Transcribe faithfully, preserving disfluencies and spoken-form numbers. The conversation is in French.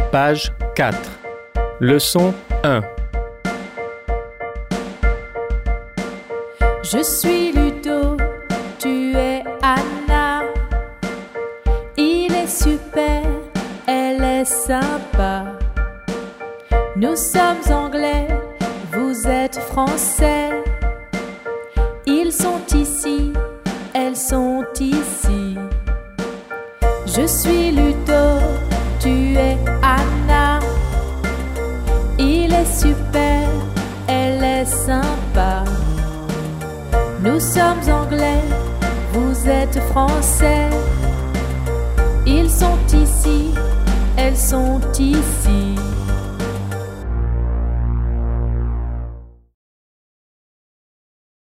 Page quatre. Leçon un. Je suis Ludo, tu es Anna. Il est super, elle est sympa. Nous sommes anglais, vous êtes français. Ils sont ici, elles sont ici. Je suis Ludo, tu es Anna. Il est super, elle est sympa. Nous sommes anglais, vous êtes français. Ils sont ici, elles sont ici.